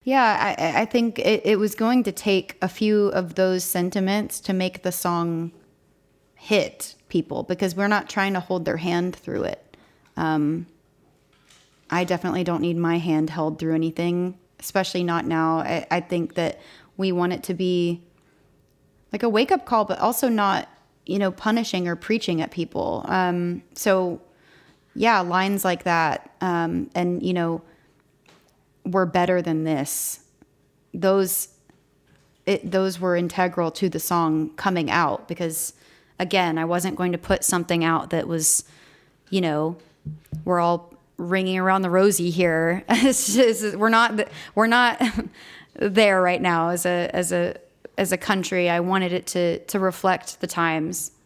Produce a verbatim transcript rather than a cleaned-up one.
Yeah, I, I think it, it was going to take a few of those sentiments to make the song hit people, because we're not trying to hold their hand through it. Um, I definitely don't need my hand held through anything, especially not now. I, I think that we want it to be like a wake-up call, but also not, you know, punishing or preaching at people. Um, so, yeah, lines like that, um, and, you know, we're better than this. Those, it, those were integral to the song coming out, because, again, I wasn't going to put something out that was, you know, we're all ringing around the rosy here. It's just, we're not, we're not there right now as a, as a, as a country. I wanted it to, to reflect the times.